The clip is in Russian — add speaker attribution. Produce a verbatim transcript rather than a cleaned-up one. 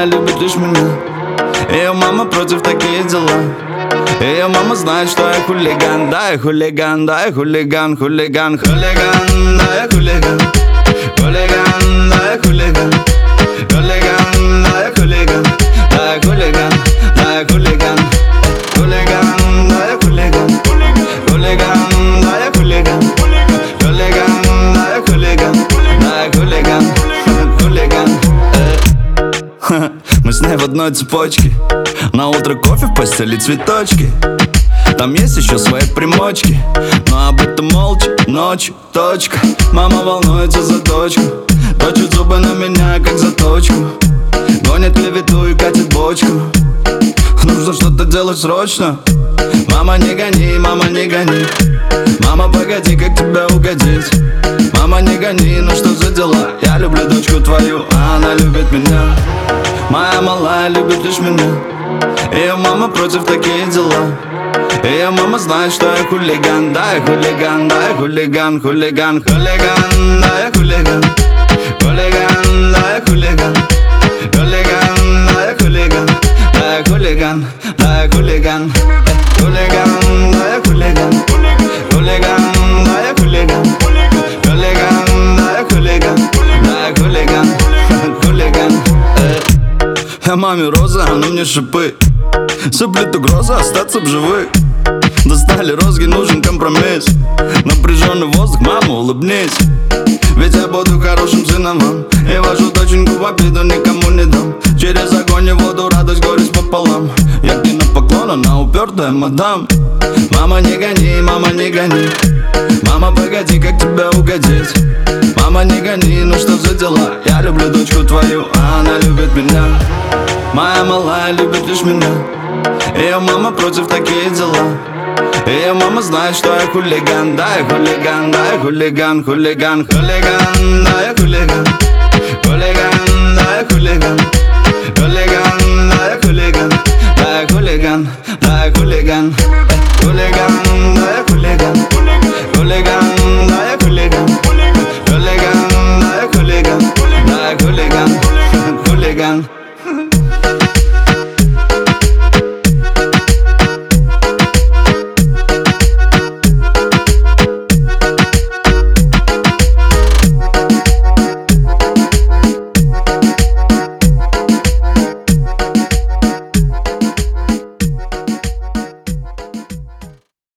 Speaker 1: малая любит лишь меня. Ее мама против, такие дела. Ее мама знает, что я хулиган. Да, я хулиган, да, я хулиган, хулиган, хулиган, да, я хулиган. Хулиган, да, я хулиган. Хулиган, да, я хулиган. Да, я хулиган, да, я хулиган. Хулиган, да, я хулиган. Хулиган, да, я хулиган. Хулиган, да, я хулиган. Да, я хулиган, хулиган. Мы с ней в одной цепочке. На утро кофе, в постели цветочки. Там есть еще свои примочки, но об этом молча, ночью, точка. Мама волнуется за дочку, точит зубы на меня, как заточку. Гонит клевету и катит бочку. Нужно что-то делать срочно. Мама, не гони, мама, не гони. Мама, погоди, как тебе угодить. Мама, не гони, ну что за дела? Я люблю дочку твою, а она любит меня. Моя малая любит лишь меня. Ее мама против, такие дела. Ее мама знает, что я хулиган. Да, я хулиган, да, я хулиган, хулиган, хулиган, да, я хулиган. Хулиган, да, я хулиган. Хулиган, да, я хулиган. Да, я хулиган, да, я хулиган. Хулиган, да, я хулиган. Хулиган, да, я хулиган. Хулиган, да, я хулиган. Да, я хулиган, хулиган. Я маме роза, она мне шипы. Сыплет угроза остаться в живых. Достали розги, нужен компромисс. Напряженный воздух, мама, улыбнись. Ведь я буду хорошим сыном вам. И вашу доченьку в обиду никому не дам. Через огонь и воду, радость, горесть пополам. Я к ней на поклон, она упертая мадам. Мама, не гони, мама, не гони. Мама, погоди, как тебе угодить. Мама, не гони, ну что за дела? Я люблю дочку твою, а она любит меня. Моя малая любит лишь меня. Ее мама против, такие дела. Ее мама знает, что я хулиган. Да, я хулиган, да, я хулиган, хулиган, хулиган, да, я хулиган. Хулиган, да, я хулиган. Хулиган, да, я хулиган. Да, я хулиган, да, я хулиган. Хулиган, да, я хулиган. Хулиган, да, я